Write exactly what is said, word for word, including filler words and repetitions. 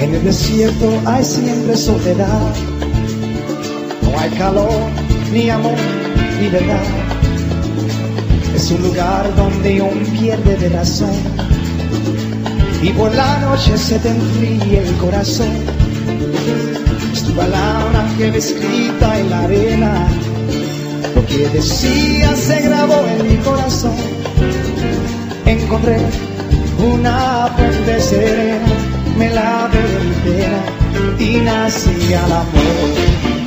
En el desierto hay siempre soledad, no hay calor, ni amor, ni verdad. Es un lugar donde uno pierde de razón y por la noche se te enfría el corazón. Es tu palabra que ve escrita en la arena, lo que decía se grabó en mi corazón. Encontré una fuente serena, me lavé entera y nací al amor.